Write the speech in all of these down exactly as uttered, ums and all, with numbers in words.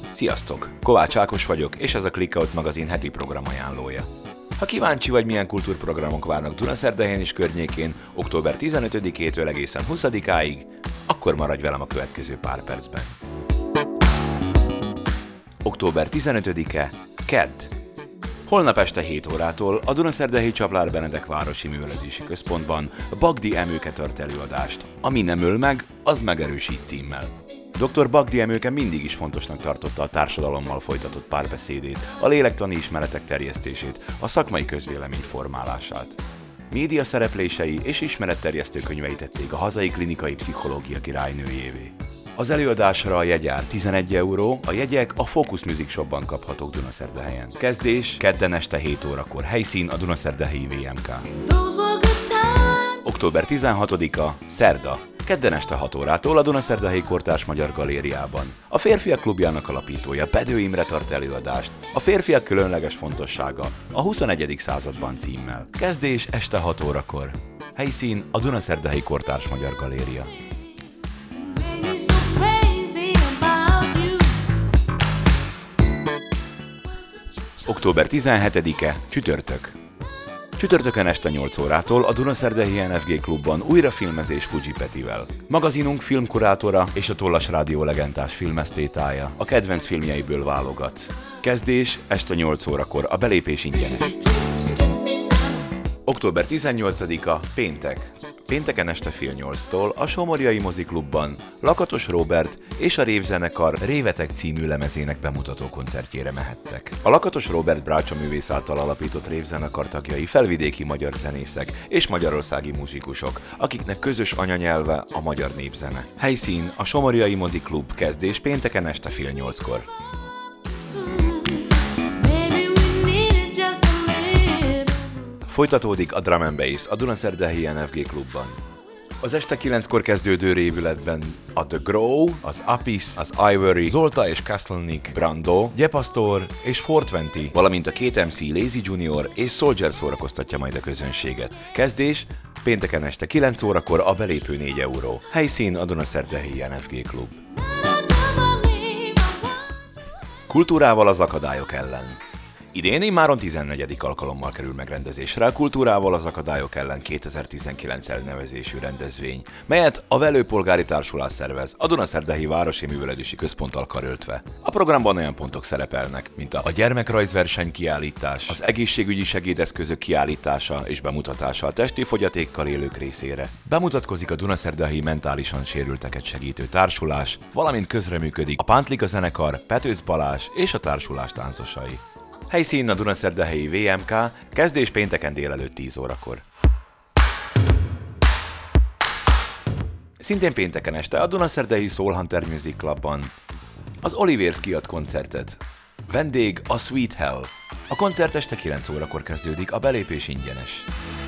Sziasztok! Kovács Ákos vagyok, és ez a Clickout magazin heti programajánlója. Ha kíváncsi vagy, milyen kultúrprogramok várnak Dunaszerdahelyen és környékén október tizenötödikétől egészen huszadikáig, akkor maradj velem a következő pár percben. október tizenötödike, kedd. Holnap este hét órától a Dunaszerdahelyi Csaplár Benedek Városi Művelődési Központban Bagdi Emőke tart előadást, ami nem öl meg, az megerősít címmel. doktor Bagdi Emőke mindig is fontosnak tartotta a társadalommal folytatott párbeszédét, a lélektani ismeretek terjesztését, a szakmai közvélemény formálását. Média szereplései és ismeretterjesztő könyvei tették a hazai klinikai pszichológia királynőjévé. Az előadásra a jegyár tizenegy euró, a jegyek a Focus Music Shopban kaphatók Dunaszerdahelyen. Kezdés kedden este hét órakor, helyszín a Dunaszerdahelyi vé em ká. október tizenhatodika, szerda. Kedden este hat órától a Dunaszerdahelyi Kortárs Magyar Galériában. A Férfiak Klubjának alapítója, Bedő Imre tart előadást. A férfiak különleges fontossága a huszonegyedik században címmel. Kezdés este hat órakor. Helyszín a Dunaszerdahelyi Kortárs Magyar Galéria. október tizenhetedike, csütörtök. Csütörtökön este nyolc órától a Dunaszerdahelyi en ef gé Klubban újra filmezés Fuji Petivel. Magazinunk filmkurátora és a Tollas Rádió legendás filmesztétája a kedvenc filmjeiből válogat. Kezdés este nyolc órakor, a belépés ingyenes. október tizennyolcadika, péntek. Pénteken este fél nyolctól a Somorjai Moziklubban Lakatos Róbert és a Rév zenekar Révetek című lemezének bemutató koncertjére mehettek. A Lakatos Róbert Brácsa művész által alapított Rév zenekar tagjai felvidéki magyar zenészek és magyarországi muzsikusok, akiknek közös anyanyelve a magyar népzene. Helyszín a Somorjai Moziklub, kezdés pénteken este fél nyolckor. Folytatódik a Drum and Bass a Dunaszerdahelyi en ef gé Klubban. Az este kilenckor kezdődő révületben a The Grow, az Apis, az Ivory, Zolta és Kastelnik, Brando, Gyepastor és négyszázhúsz, valamint a két em cé Lazy Junior és Soldier szórakoztatja majd a közönséget. Kezdés pénteken este kilenc órakor, a belépő négy euró. Helyszín a Dunaszerdahelyi en ef gé Klub. Kultúrával az akadályok ellen. Idén immáron tizennegyedik alkalommal kerül megrendezésre a Kultúrával az akadályok ellen kétezer-tizenkilenc elnevezésű rendezvény, melyet a Velő Polgári Társulás szervez, a Dunaszerdahelyi Városi Művelődési Központtal karöltve. A programban olyan pontok szerepelnek, mint a gyermekrajzverseny kiállítás, az egészségügyi segédeszközök kiállítása és bemutatása a testi fogyatékkal élők részére. Bemutatkozik a Dunaszerdahelyi Mentálisan Sérülteket Segítő Társulás, valamint közreműködik a Pántlika zenekar, Petőz Balázs és a társulás táncosai. Helyszín a Dunaszerdahelyi vé em ká, kezdés pénteken délelőtt tíz órakor. Szintén pénteken este a Dunaszerdahelyi Soul Hunter Music Clubban az Olivers kiad koncertet. Vendég a Sweet Hell. A koncert este kilenc órakor kezdődik, a belépés ingyenes.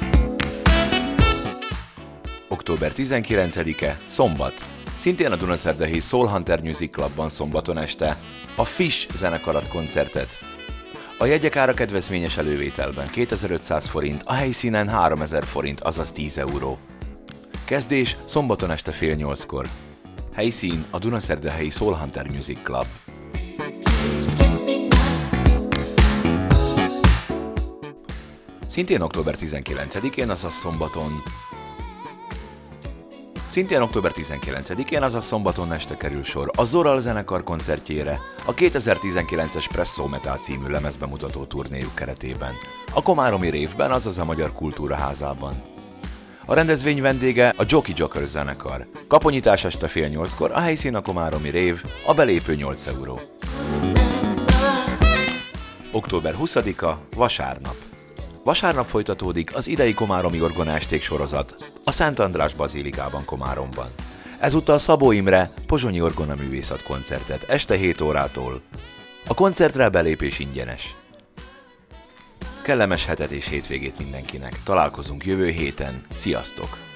október tizenkilencedike, szombat. Szintén a Dunaszerdahelyi Soul Hunter Music Clubban szombaton este a Fish zenekarat koncertet. A jegyek ára kedvezményes elővételben kétezer-ötszáz forint, a helyszínen háromezer forint, azaz tíz euró. Kezdés szombaton este fél nyolckor. Helyszín a Dunaszerdahelyi Soul Hunter Music Club. Szintén október tizenkilencedikén, azaz szombaton Szintén október tizenkilencedikén, azaz szombaton este kerül sor a Zoral zenekar koncertjére a kétezer-tizenkilences Presszó Metal című lemezbemutató turnéjuk keretében, a Komáromi Révben, azaz a Magyar Kultúraházában. A rendezvény vendége a Jockey Joker zenekar. Kaponyítás este fél nyolckor, a helyszín a Komáromi Rév, a belépő nyolc euró. október huszadika, vasárnap. Vasárnap folytatódik az idei komáromi orgonásték sorozat a Szent András Bazilikában Komáromban. Ezúttal Szabó Imre pozsonyi orgonaművészet koncertet este hét órától. A koncertre belépés ingyenes. Kellemes hetet és hétvégét mindenkinek. Találkozunk jövő héten. Sziasztok!